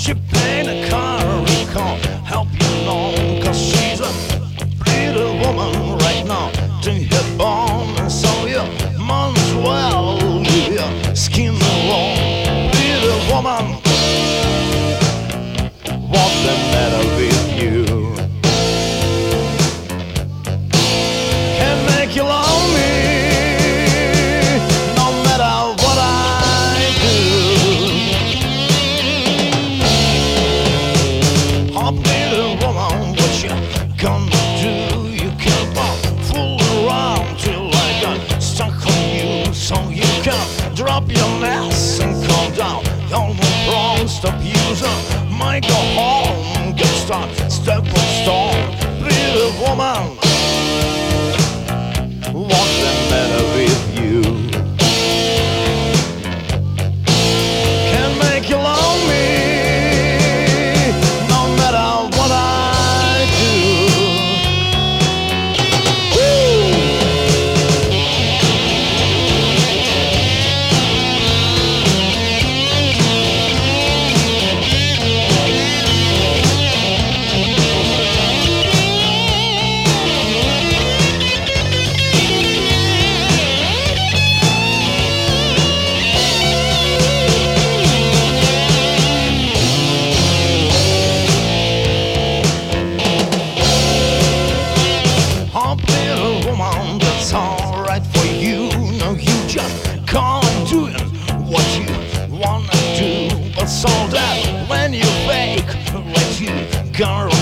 She paint a car, we can't help you know, 'cause she's a pretty woman right now. Drink her bone and so you might as well leave your skin alone. Pretty woman, what's the matter with you? Can't make you love me no matter what I do. Oh, pretty woman, what you gonna do? You can't fool around till I got stuck on you, so you can drop your mess and calm down. You're no wrong, stop using. Might go home, get stuck, step on stone. Pretty woman, what's the matter with you? Can't make you love me no matter what I do. That's alright for you. No, you just can't do what you wanna do. But so that when you fake, let you go